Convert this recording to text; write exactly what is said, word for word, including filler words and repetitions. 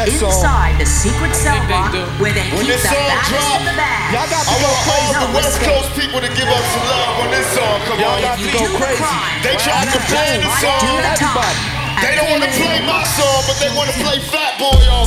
that song. Inside the secret cell block where they When keep this the song baddest drop, of the bad. Y'all got to I go want all crazy. the West Coast people to give us some love on this song. Come Y'all on. got to go Do the crazy. crime. They tried to play the Right song. to the top. Everybody. They don't want to play my song, but they want to play Fat Boy on.